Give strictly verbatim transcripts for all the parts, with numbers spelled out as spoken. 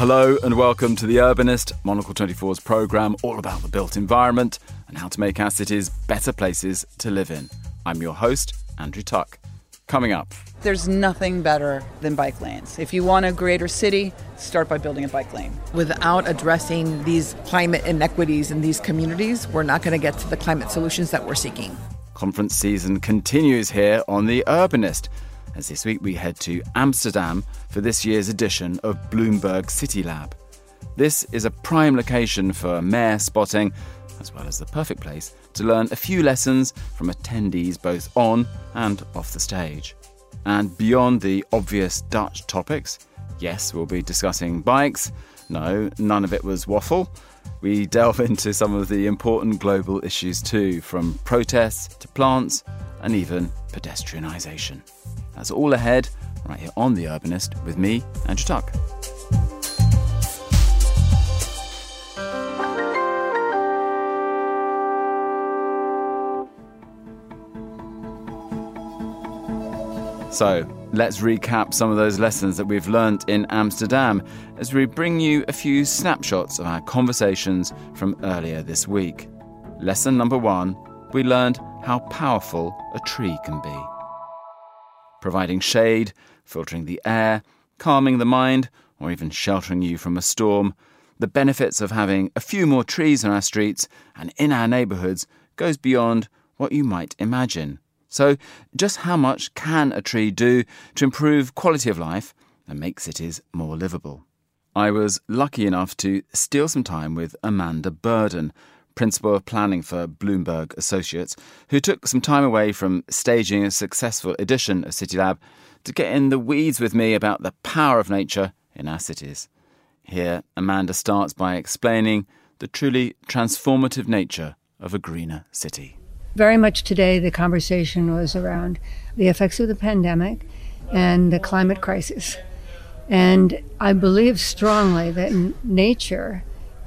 Hello and welcome to The Urbanist, Monocle twenty-four's programme all about the built environment and how to make our cities better places to live in. I'm your host, Andrew Tuck. Coming up. There's nothing better than bike lanes. If you want a greater city, start by building a bike lane. Without addressing these climate inequities in these communities, we're not going to get to the climate solutions that we're seeking. Conference season continues here on The Urbanist, as this week we head to Amsterdam for this year's edition of Bloomberg City Lab. This is a prime location for mayor spotting, as well as the perfect place to learn a few lessons from attendees both on and off the stage. And beyond the obvious Dutch topics, yes, we'll be discussing bikes. No, none of it was waffle. We delve into some of the important global issues too, from protests to plants and even pedestrianisation. That's all ahead, right here on The Urbanist, with me, Andrew Tuck. So, let's recap some of those lessons that we've learnt in Amsterdam as we bring you a few snapshots of our conversations from earlier this week. Lesson number one, we learned how powerful a tree can be. Providing shade, filtering the air, calming the mind, or even sheltering you from a storm, the benefits of having a few more trees on our streets and in our neighbourhoods goes beyond what you might imagine. So, just how much can a tree do to improve quality of life and make cities more livable? I was lucky enough to steal some time with Amanda Burden, Principal of Planning for Bloomberg Associates, who took some time away from staging a successful edition of City Lab to get in the weeds with me about the power of nature in our cities. Here, Amanda starts by explaining the truly transformative nature of a greener city. Very much today, the conversation was around the effects of the pandemic and the climate crisis. And I believe strongly that nature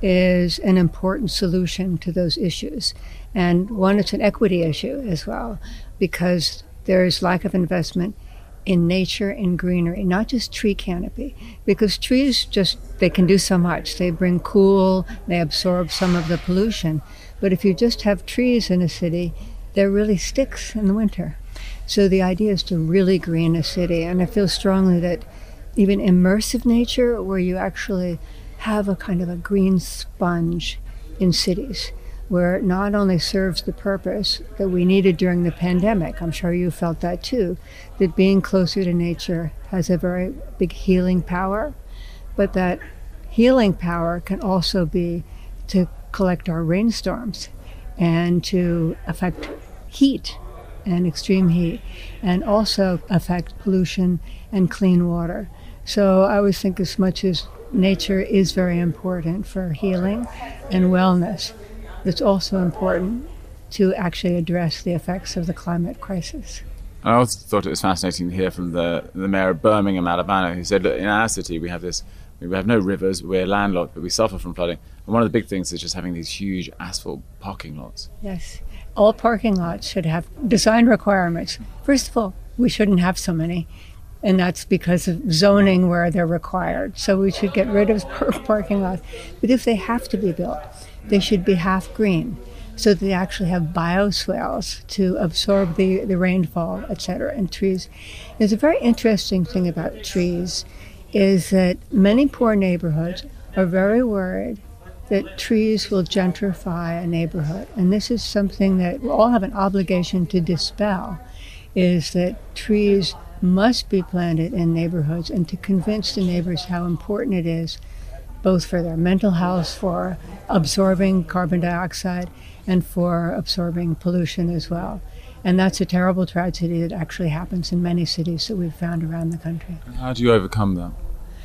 is an important solution to those issues. And one, it's an equity issue as well, because there's lack of investment in nature and greenery, not just tree canopy, because trees just, they can do so much. They bring cool, they absorb some of the pollution. But if you just have trees in a city, they're really sticks in the winter. So the idea is to really green a city. And I feel strongly that even immersive nature, where you actually have a kind of a green sponge in cities, where it not only serves the purpose that we needed during the pandemic, I'm sure you felt that too, that being closer to nature has a very big healing power, but that healing power can also be to collect our rainstorms and to affect heat and extreme heat, and also affect pollution and clean water. So I always think as much as nature is very important for healing and wellness, it's also important to actually address the effects of the climate crisis. I also thought it was fascinating to hear from the, the mayor of Birmingham, Alabama, who said, look, in our city we have this, we have no rivers, we're landlocked, but we suffer from flooding. And one of the big things is just having these huge asphalt parking lots. Yes. All parking lots should have design requirements. First of all, we shouldn't have so many, and that's because of zoning where they're required. So we should get rid of parking lots. But if they have to be built, they should be half green, so that they actually have bioswales to absorb the, the rainfall, et cetera, and trees. There's a very interesting thing about trees, is that many poor neighborhoods are very worried that trees will gentrify a neighborhood. And this is something that we all have an obligation to dispel, is that trees must be planted in neighborhoods, and to convince the neighbors how important it is, both for their mental health, for absorbing carbon dioxide, and for absorbing pollution as well. And that's a terrible tragedy that actually happens in many cities that we've found around the country. How do you overcome that?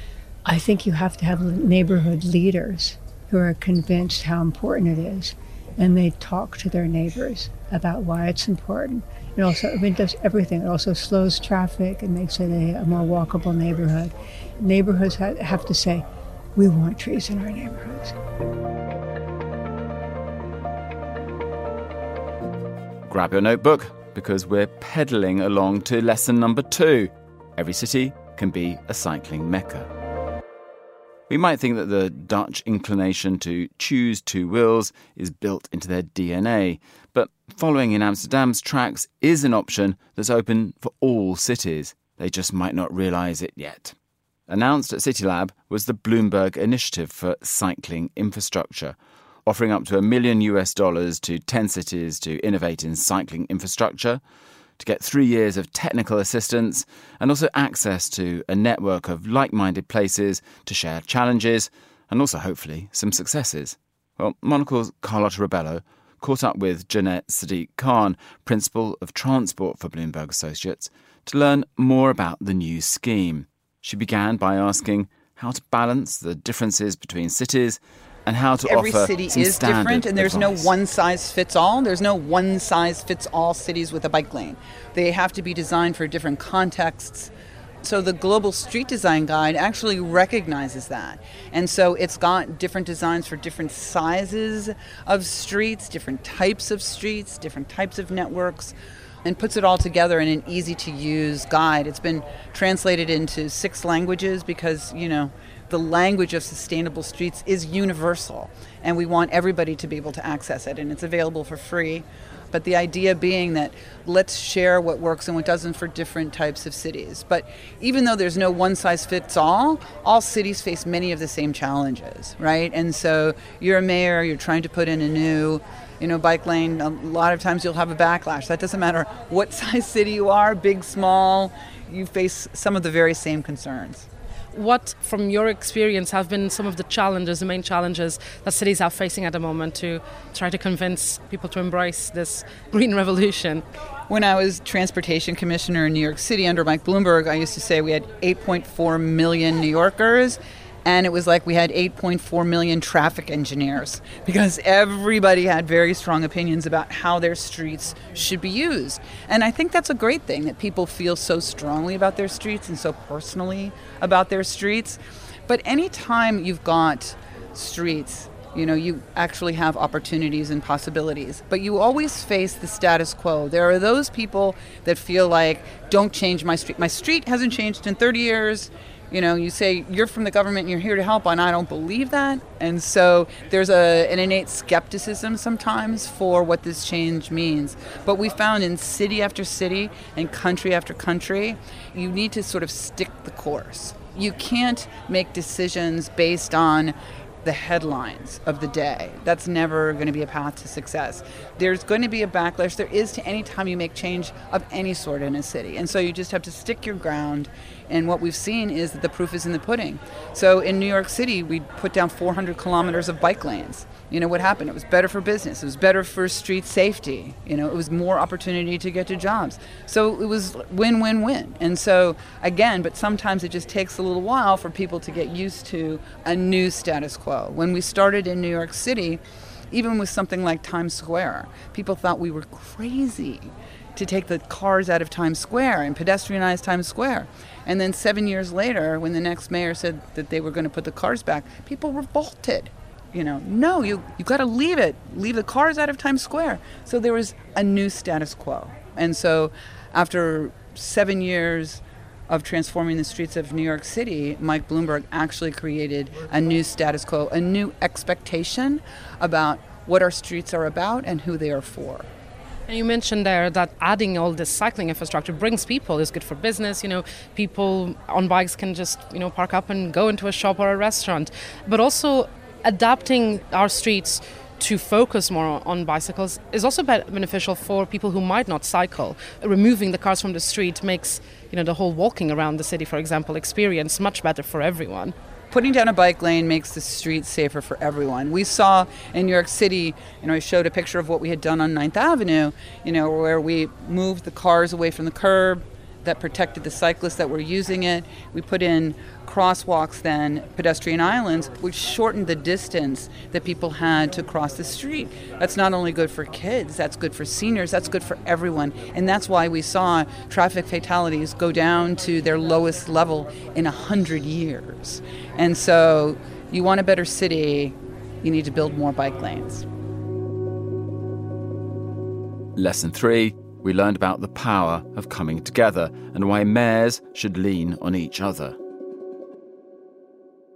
I think you have to have neighborhood leaders who are convinced how important it is, and they talk to their neighbors about why it's important. It also, I mean, it does everything. It also slows traffic and makes it a, a more walkable neighborhood. Neighborhoods ha- have to say, we want trees in our neighborhoods. Grab your notebook, because we're pedaling along to lesson number two. Every city can be a cycling mecca. We might think that the Dutch inclination to choose two wills is built into their D N A, but following in Amsterdam's tracks is an option that's open for all cities. They just might not realise it yet. Announced at CityLab was the Bloomberg Initiative for Cycling Infrastructure, offering up to a million U S dollars to ten cities to innovate in cycling infrastructure, to get three years of technical assistance, and also access to a network of like-minded places to share challenges and also, hopefully, some successes. Well, Monocle's Carlotta Rebello caught up with Jeanette Sadiq Khan, Principal of Transport for Bloomberg Associates, to learn more about the new scheme. She began by asking how to balance the differences between cities and how to Every offer city some is different, and there's advice. no one-size-fits-all. There's no one-size-fits-all cities with a bike lane. They have to be designed for different contexts. So the Global Street Design Guide actually recognizes that. And so it's got different designs for different sizes of streets, different types of streets, different types of networks, and puts it all together in an easy-to-use guide. It's been translated into six languages because, you know, the language of sustainable streets is universal, and we want everybody to be able to access it, and it's available for free. But the idea being that let's share what works and what doesn't for different types of cities. But even though there's no one-size-fits-all, all cities face many of the same challenges, right? And so you're a mayor, you're trying to put in a new you know, bike lane, a lot of times you'll have a backlash. That doesn't matter what size city you are, big, small, you face some of the very same concerns. What, from your experience, have been some of the challenges, the main challenges that cities are facing at the moment to try to convince people to embrace this green revolution? When I was transportation commissioner in New York City under Mike Bloomberg, I used to say we had eight point four million New Yorkers, and it was like we had eight point four million traffic engineers because everybody had very strong opinions about how their streets should be used. And I think that's a great thing, that people feel so strongly about their streets and so personally about their streets. But anytime you've got streets, you know, you actually have opportunities and possibilities. But you always face the status quo. There are those people that feel like, don't change my street. My street hasn't changed in thirty years. You know, you say you're from the government and you're here to help, and I don't believe that. And so there's a, an innate skepticism sometimes for what this change means. But we found in city after city and country after country, you need to sort of stick the course. You can't make decisions based on the headlines of the day. That's never going to be a path to success. There's going to be a backlash. There is to any time you make change of any sort in a city. And so you just have to stick your ground. And what we've seen is that the proof is in the pudding. So in New York City, we put down four hundred kilometers of bike lanes. You know what happened? It was better for business. It was better for street safety. You know, it was more opportunity to get to jobs. So it was win-win-win. And so, again, but sometimes it just takes a little while for people to get used to a new status quo. When we started in New York City, even with something like Times Square, people thought we were crazy to take the cars out of Times Square and pedestrianize Times Square. And then seven years later, when the next mayor said that they were going to put the cars back, people revolted. You know, no, you you got to leave it. Leave the cars out of Times Square. So there was a new status quo. And so after seven years of transforming the streets of New York City, Mike Bloomberg actually created a new status quo, a new expectation about what our streets are about and who they are for. And you mentioned there that adding all this cycling infrastructure brings people. It's good for business. You know, people on bikes can just, you know, park up and go into a shop or a restaurant. But also adapting our streets to focus more on bicycles is also beneficial for people who might not cycle. Removing the cars from the street makes, you know, the whole walking around the city, for example, experience much better for everyone. Putting down a bike lane makes the streets safer for everyone. We saw in New York City, you know, I showed a picture of what we had done on Ninth Avenue, you know, where we moved the cars away from the curb that protected the cyclists that were using it. We put in crosswalks then, pedestrian islands, which shortened the distance that people had to cross the street. That's not only good for kids, that's good for seniors, that's good for everyone. And that's why we saw traffic fatalities go down to their lowest level in a hundred years. And so you want a better city, you need to build more bike lanes. Lesson three, we learned about the power of coming together and why mayors should lean on each other.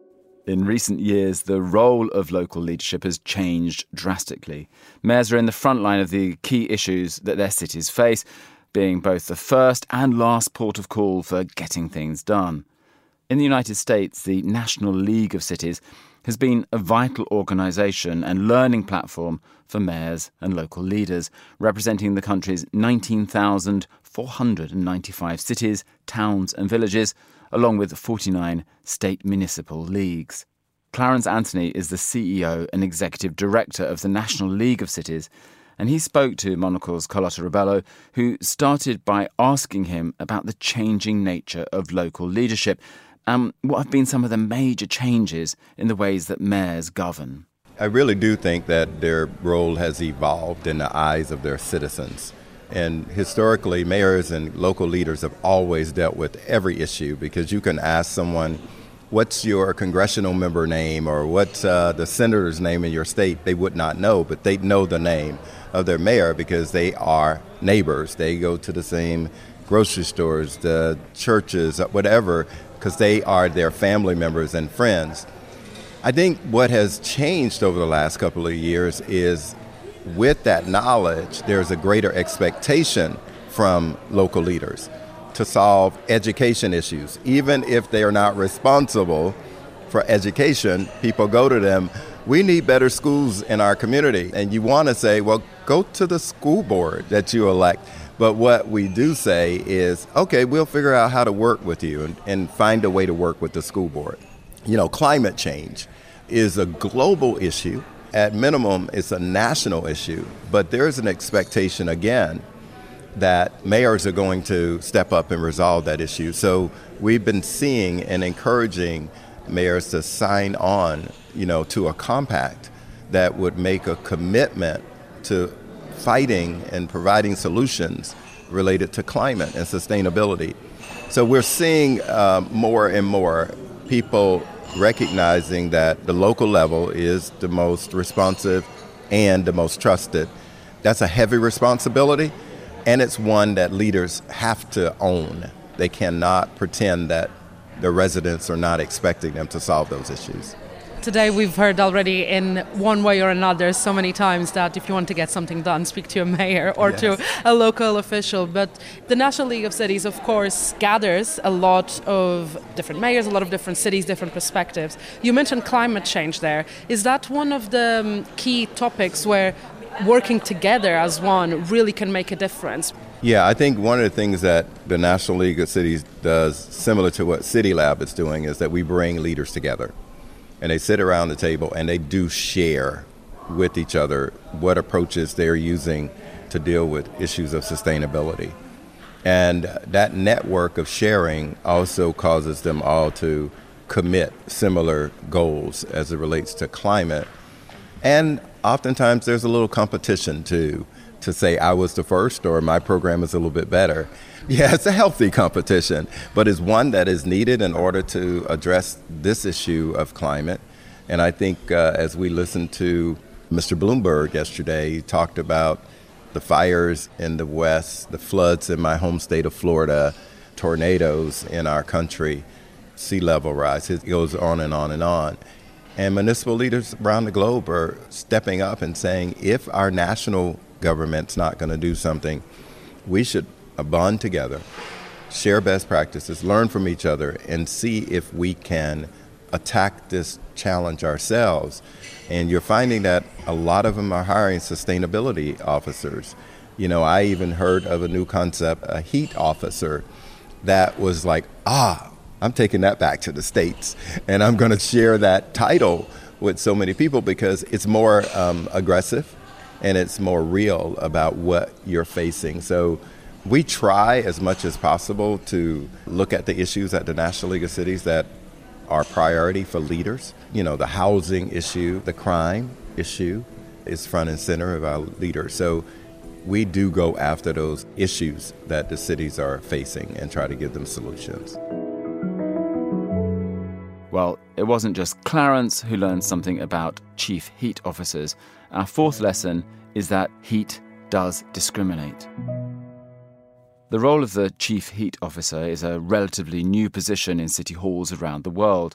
In recent years, the role of local leadership has changed drastically. Mayors are in the front line of the key issues that their cities face, being both the first and last port of call for getting things done. In the United States, the National League of Cities has been a vital organisation and learning platform for mayors and local leaders, representing the country's nineteen thousand four hundred ninety-five cities, towns and villages, along with forty-nine state municipal leagues. Clarence Anthony is the C E O and Executive Director of the National League of Cities, and he spoke to Monocle's Carlotta Rebello, who started by asking him about the changing nature of local leadership and what have been some of the major changes in the ways that mayors govern. I really do think that their role has evolved in the eyes of their citizens. And historically, mayors and local leaders have always dealt with every issue, because you can ask someone, what's your congressional member name or what's uh, the senator's name in your state? They would not know, but they know the name of their mayor because they are neighbors. They go to the same grocery stores, the churches, whatever, because they are their family members and friends. I think what has changed over the last couple of years is with that knowledge, there's a greater expectation from local leaders to solve education issues. Even if they are not responsible for education, people go to them, we need better schools in our community. And you want to say, well, go to the school board that you elect. But what we do say is, okay, we'll figure out how to work with you and, and find a way to work with the school board. You know, climate change is a global issue. At minimum, it's a national issue, but there's an expectation, again, that mayors are going to step up and resolve that issue. So we've been seeing and encouraging mayors to sign on, you know, to a compact that would make a commitment to fighting and providing solutions related to climate and sustainability. So we're seeing uh, more and more people recognizing that the local level is the most responsive and the most trusted. That's a heavy responsibility, and it's one that leaders have to own. They cannot pretend that the residents are not expecting them to solve those issues. Today we've heard already in one way or another so many times that if you want to get something done, speak to a mayor or yes. to a local official. But the National League of Cities, of course, gathers a lot of different mayors, a lot of different cities, different perspectives. You mentioned climate change there. Is that one of the um, key topics where working together as one really can make a difference? Yeah, I think one of the things that the National League of Cities does, similar to what CityLab is doing, is that we bring leaders together. And they sit around the table and they do share with each other what approaches they're using to deal with issues of sustainability. And that network of sharing also causes them all to commit similar goals as it relates to climate. And oftentimes there's a little competition too, to say I was the first or my program is a little bit better. Yeah, it's a healthy competition, but it's one that is needed in order to address this issue of climate. And I think uh, as we listened to Mister Bloomberg yesterday, he talked about the fires in the West, the floods in my home state of Florida, tornadoes in our country, sea level rise. It goes on and on and on. And municipal leaders around the globe are stepping up and saying, if our national government's not going to do something, we should bond together, share best practices, learn from each other, and see if we can attack this challenge ourselves. And you're finding that a lot of them are hiring sustainability officers. You know, I even heard of a new concept, a heat officer, that was like, ah, I'm taking that back to the States, and I'm going to share that title with so many people because it's more um, aggressive and it's more real about what you're facing. So we try as much as possible to look at the issues at the National League of Cities that are priority for leaders. You know, the housing issue, the crime issue is front and center of our leaders. So we do go after those issues that the cities are facing and try to give them solutions. Well, it wasn't just Clarence who learned something about chief heat officers. Our fourth lesson is that heat does discriminate. The role of the chief heat officer is a relatively new position in city halls around the world.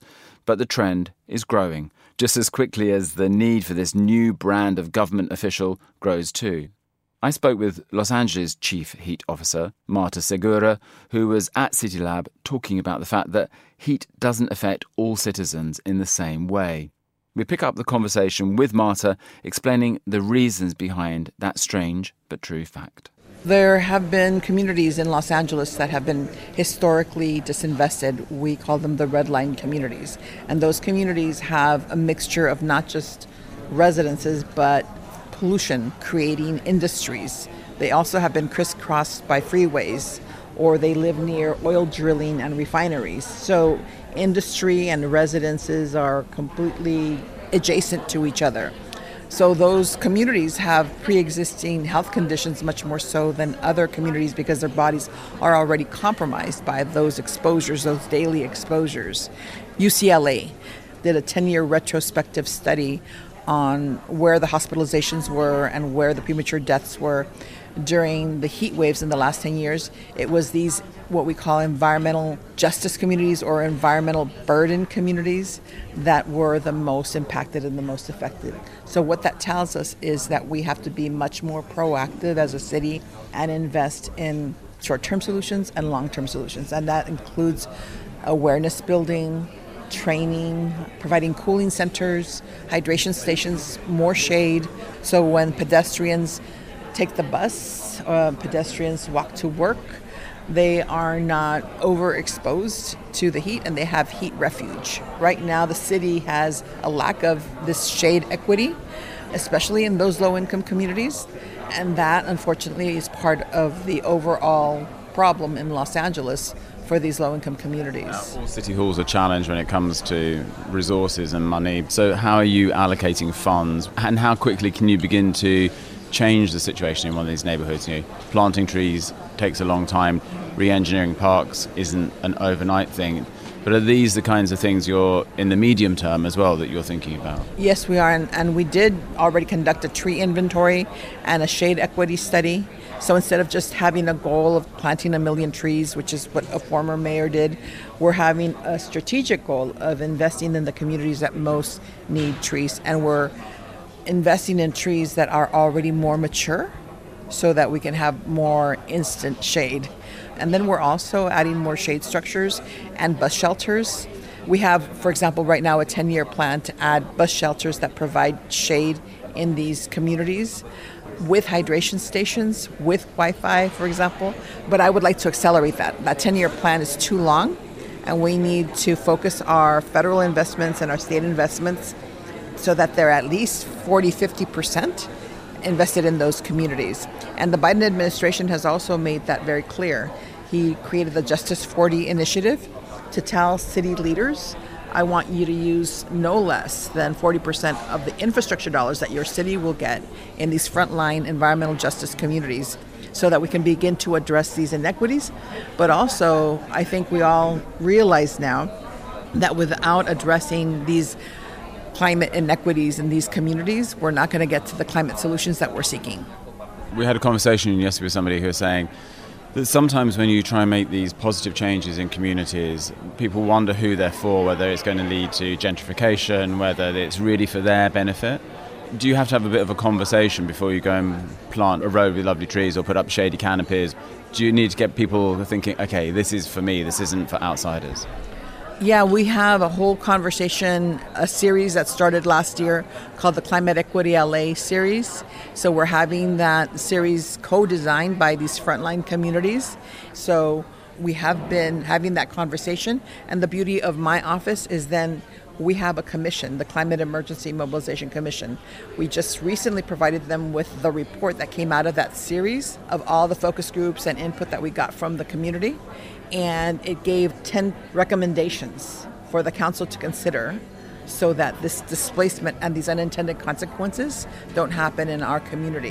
But the trend is growing, just as quickly as the need for this new brand of government official grows too. I spoke with Los Angeles Chief Heat Officer, Marta Segura, who was at CityLab talking about the fact that heat doesn't affect all citizens in the same way. We pick up the conversation with Marta, explaining the reasons behind that strange but true fact. There have been communities in Los Angeles that have been historically disinvested. We call them the red line communities. And those communities have a mixture of not just residences, but pollution, creating industries. They also have been crisscrossed by freeways, or they live near oil drilling and refineries. So industry and residences are completely adjacent to each other. So those communities have pre-existing health conditions much more so than other communities because their bodies are already compromised by those exposures, those daily exposures. U C L A did a ten-year retrospective study on where the hospitalizations were and where the premature deaths were during the heat waves in the last ten years. It was these what we call environmental justice communities or environmental burden communities that were the most impacted and the most affected. So what that tells us is that we have to be much more proactive as a city and invest in short-term solutions and long-term solutions. And that includes awareness building, training, providing cooling centers, hydration stations, more shade. So when pedestrians take the bus, uh, pedestrians walk to work, they are not overexposed to the heat and they have heat refuge. Right now, the city has a lack of this shade equity, especially in those low-income communities. And that, unfortunately, is part of the overall problem in Los Angeles for these low-income communities. Now, all city halls are challenged when it comes to resources and money. So how are you allocating funds and how quickly can you begin to change the situation in one of these neighborhoods? You know, planting trees takes a long time. Re-engineering parks isn't an overnight thing. But are these the kinds of things you're, in the medium term as well, that you're thinking about? Yes, we are. And, and we did already conduct a tree inventory and a shade equity study. So instead of just having a goal of planting a million trees, which is what a former mayor did, we're having a strategic goal of investing in the communities that most need trees. And we're investing in trees that are already more mature so that we can have more instant shade. And then we're also adding more shade structures and bus shelters. We have, for example, right now a ten-year plan to add bus shelters that provide shade in these communities with hydration stations, with Wi-Fi, for example. But I would like to accelerate that. That ten-year plan is too long, and we need to focus our federal investments and our state investments so that they're at least forty, fifty percent invested in those communities. And the Biden administration has also made that very clear. He created the Justice forty initiative to tell city leaders, I want you to use no less than forty percent of the infrastructure dollars that your city will get in these frontline environmental justice communities so that we can begin to address these inequities. But also, I think we all realize now that without addressing these climate inequities in these communities, we're not going to get to the climate solutions that we're seeking. We had a conversation yesterday with somebody who was saying that sometimes when you try and make these positive changes in communities, people wonder who they're for, whether it's going to lead to gentrification, whether it's really for their benefit. Do you have to have a bit of a conversation before you go and plant a row with lovely trees or put up shady canopies? Do you need to get people thinking, okay, this is for me, this isn't for outsiders? Yeah, we have a whole conversation, a series that started last year called the Climate Equity L A series. So we're having that series co-designed by these frontline communities. So we have been having that conversation. And the beauty of my office is then we have a commission, the Climate Emergency Mobilization Commission. We just recently provided them with the report that came out of that series of all the focus groups and input that we got from the community. And it gave ten recommendations for the council to consider so that this displacement and these unintended consequences don't happen in our community.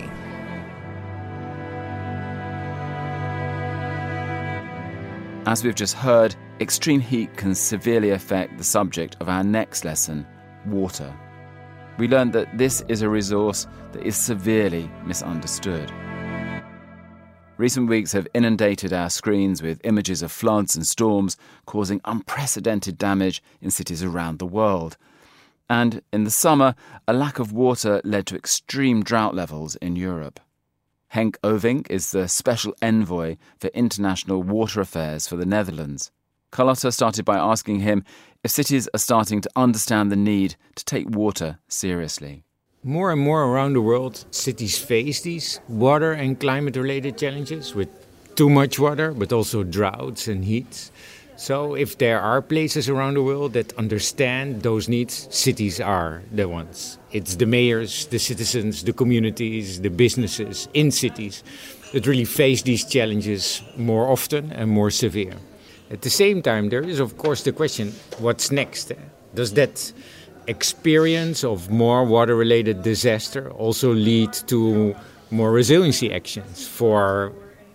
As we've just heard, extreme heat can severely affect the subject of our next lesson, water. We learned that this is a resource that is severely misunderstood. Recent weeks have inundated our screens with images of floods and storms causing unprecedented damage in cities around the world. And in the summer, a lack of water led to extreme drought levels in Europe. Henk Ovink is the special envoy for international water affairs for the Netherlands. Carlotta started by asking him if cities are starting to understand the need to take water seriously. More and more around the world, cities face these water and climate-related challenges with too much water, but also droughts and heat. So if there are places around the world that understand those needs, cities are the ones. It's the mayors, the citizens, the communities, the businesses in cities that really face these challenges more often and more severe. At the same time, there is, of course, the question, what's next? Does that experience of more water-related disaster also lead to more resiliency actions for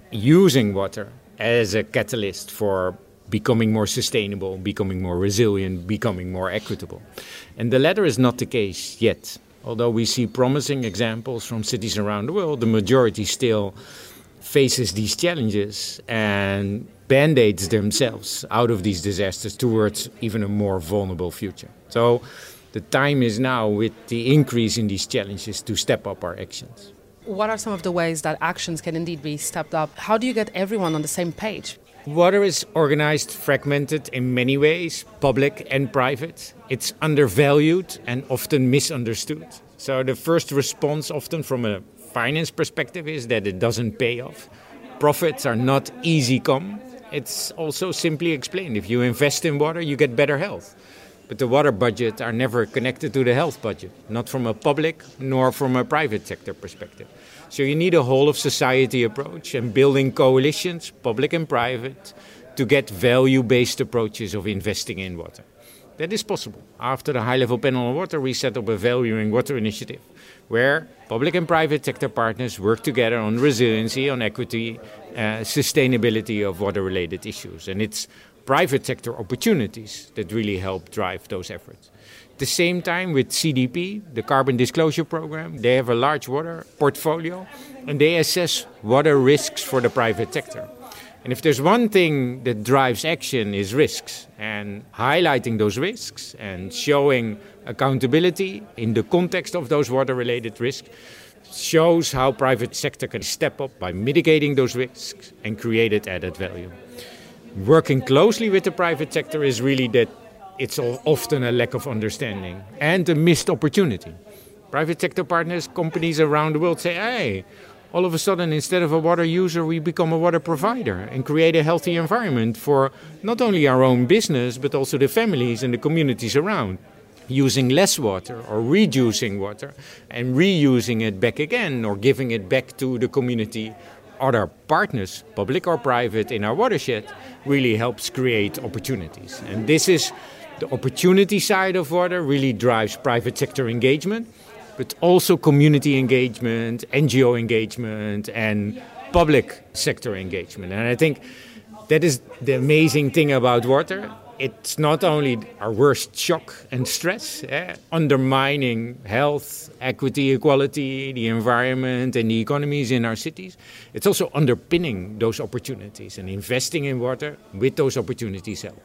using water as a catalyst for becoming more sustainable, becoming more resilient, becoming more equitable? And the latter is not the case yet. Although we see promising examples from cities around the world, the majority still faces these challenges and band-aids themselves out of these disasters towards even a more vulnerable future. So the time is now, with the increase in these challenges, to step up our actions. What are some of the ways that actions can indeed be stepped up? How do you get everyone on the same page? Water is organized, fragmented in many ways, public and private. It's undervalued and often misunderstood. So the first response, often from a finance perspective, is that it doesn't pay off. Profits are not easy come. It's also simply explained. If you invest in water, you get better health. But the water budget are never connected to the health budget, not from a public nor from a private sector perspective. So you need a whole of society approach and building coalitions, public and private, to get value-based approaches of investing in water. That is possible. After the high-level panel on water, we set up a Valuing Water initiative, where public and private sector partners work together on resiliency, on equity, uh, sustainability of water-related issues. And it's private sector opportunities that really help drive those efforts. At the same time, with C D P, the Carbon Disclosure Program, they have a large water portfolio and they assess water risks for the private sector. And if there's one thing that drives action is risks, and highlighting those risks and showing accountability in the context of those water-related risks shows how private sector can step up by mitigating those risks and create added value. Working closely with the private sector is really that it's often a lack of understanding and a missed opportunity. Private sector partners, companies around the world say, hey, all of a sudden, instead of a water user, we become a water provider and create a healthy environment for not only our own business, but also the families and the communities around. Using less water or reducing water and reusing it back again or giving it back to the community, other partners, public or private, in our watershed, really helps create opportunities. And this is the opportunity side of water, really drives private sector engagement, but also community engagement, N G O engagement, and public sector engagement. And I think that is the amazing thing about water. It's not only our worst shock and stress, eh, undermining health, equity, equality, the environment and the economies in our cities. It's also underpinning those opportunities, and investing in water with those opportunities help.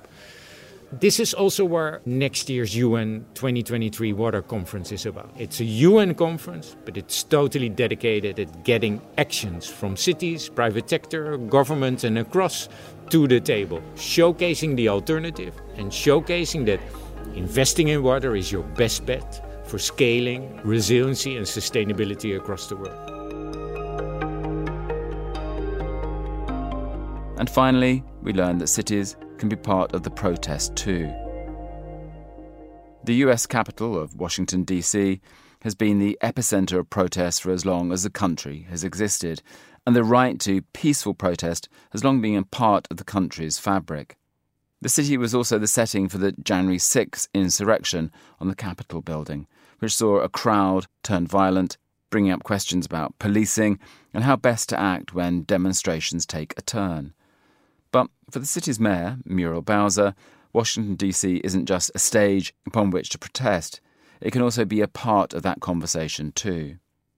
This is also where next year's U N twenty twenty-three Water Conference is about. It's a U N conference, but it's totally dedicated at getting actions from cities, private sector, governments and across to the table, showcasing the alternative and showcasing that investing in water is your best bet for scaling resiliency and sustainability across the world. And finally, we learned that cities can be part of the protest too. The U S capital of Washington, D C has been the epicenter of protests for as long as the country has existed, and the right to peaceful protest has long been a part of the country's fabric. The city was also the setting for the January sixth insurrection on the Capitol building, which saw a crowd turn violent, bringing up questions about policing and how best to act when demonstrations take a turn. But for the city's mayor, Muriel Bowser, Washington, D C isn't just a stage upon which to protest. It can also be a part of that conversation too.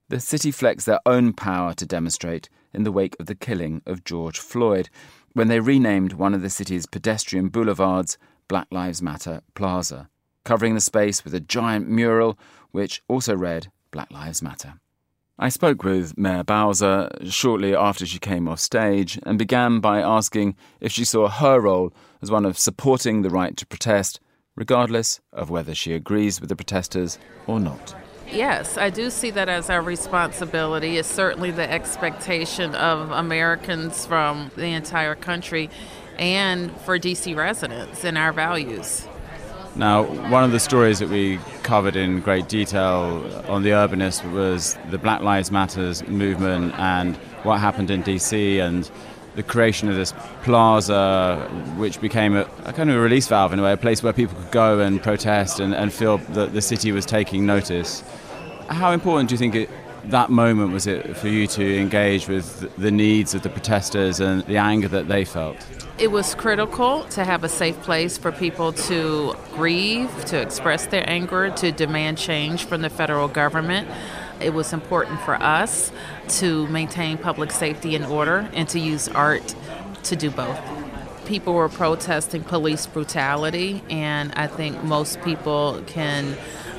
the city flexed their own power to demonstrate in the wake of the killing of George Floyd, when they renamed one of the city's pedestrian boulevards Black Lives Matter Plaza, covering the space with a giant mural which also read Black Lives Matter. I spoke with Mayor Bowser shortly after she came off stage and began by asking if she saw her role as one of supporting the right to protest, regardless of whether she agrees with the protesters or not. Yes, I do see that as our responsibility. It's certainly the expectation of Americans from the entire country and for D C residents and our values. Now, one of the stories that we covered in great detail on The Urbanist was the Black Lives Matter movement and what happened in D C and the creation of this plaza, which became a, a kind of a release valve in a way, a place where people could go and protest and, and feel that the city was taking notice. How important do you think it, that moment was it for you to engage with the needs of the protesters and the anger that they felt? It was critical to have a safe place for people to grieve, to express their anger, to demand change from the federal government. It was important for us to maintain public safety and order and to use art to do both. People were protesting police brutality, and I think most people can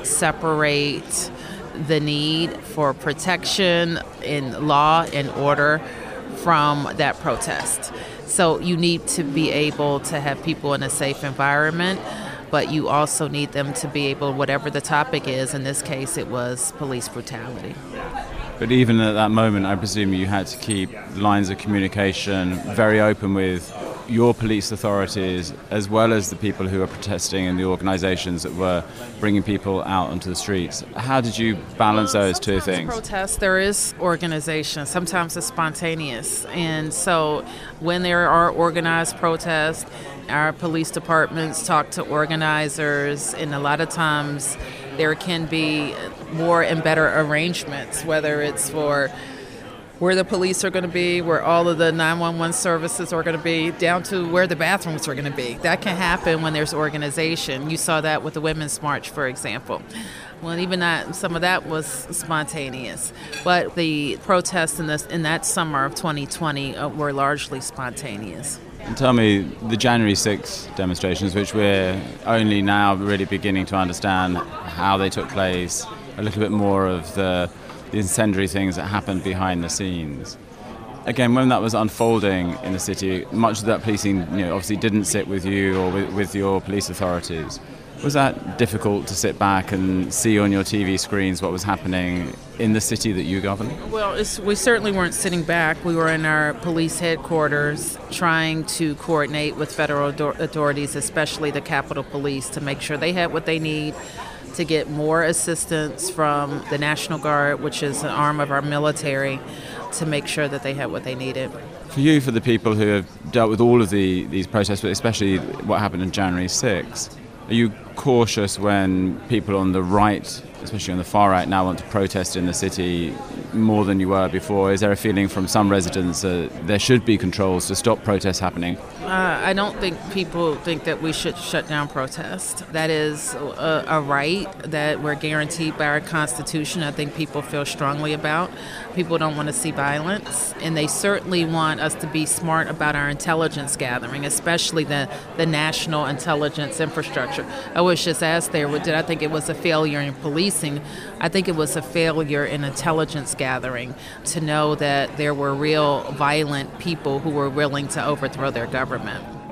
separate the need for protection in law and order from that protest. So you need to be able to have people in a safe environment, but you also need them to be able, whatever the topic is, in this case it was police brutality. But even at that moment, I presume you had to keep lines of communication very open with your police authorities, as well as the people who are protesting and the organisations that were bringing people out onto the streets. How did you balance well, those two things? Protests, there is organization. Sometimes it's spontaneous. And so when there are organized protests, our police departments talk to organizers, and a lot of times there can be more and better arrangements, whether it's for where the police are going to be, where all of the nine one one services are going to be, down to where the bathrooms are going to be. That can happen when there's organization. You saw that with the Women's March, for example. Well, even that, some of that was spontaneous. But the protests in, this, in that summer of twenty twenty uh, were largely spontaneous. And tell me, the January sixth demonstrations, which we're only now really beginning to understand how they took place, a little bit more of the the incendiary things that happened behind the scenes. Again, when that was unfolding in the city, much of that policing, you know, obviously didn't sit with you or with, with your police authorities. Was that difficult to sit back and see on your T V screens what was happening in the city that you govern? Well, it's, we certainly weren't sitting back. We were in our police headquarters trying to coordinate with federal authorities, especially the Capitol Police, to make sure they had what they need to get more assistance from the National Guard, which is an arm of our military, to make sure that they had what they needed. For you, for the people who have dealt with all of the, these protests, but especially what happened on January sixth, are you cautious when people on the right, especially on the far right, now want to protest in the city more than you were before? Is there a feeling from some residents that there should be controls to stop protests happening? Uh, I don't think people think that we should shut down protests. That is a, a right that we're guaranteed by our Constitution. I think people feel strongly about. People don't want to see violence, and they certainly want us to be smart about our intelligence gathering, especially the, the national intelligence infrastructure. I was just asked there, did I think it was a failure in policing? I think it was a failure in intelligence gathering to know that there were real violent people who were willing to overthrow their government.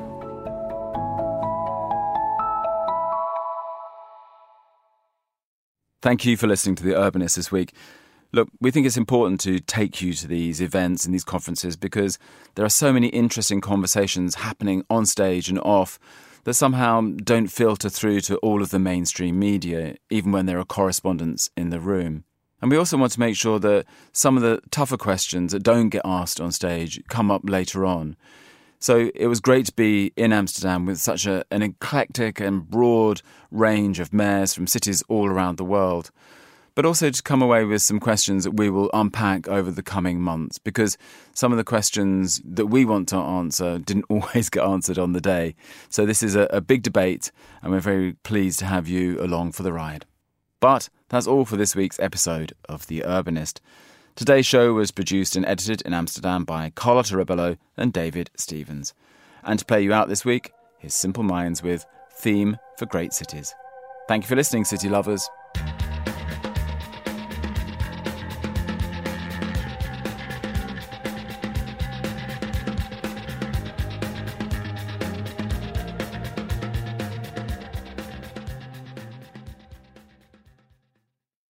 Thank you for listening to The Urbanist this week. Look, we think it's important to take you to these events and these conferences because there are so many interesting conversations happening on stage and off that somehow don't filter through to all of the mainstream media, even when there are correspondents in the room. And we also want to make sure that some of the tougher questions that don't get asked on stage come up later on. So it was great to be in Amsterdam with such a, an eclectic and broad range of mayors from cities all around the world, but also to come away with some questions that we will unpack over the coming months, because some of the questions that we want to answer didn't always get answered on the day. So this is a, a big debate, and we're very pleased to have you along for the ride. But That's all for this week's episode of The Urbanist. Today's show was produced and edited in Amsterdam by Carlotta Rebello and David Stevens. And to play you out this week, here's Simple Minds with Theme for Great Cities. Thank you for listening, city lovers.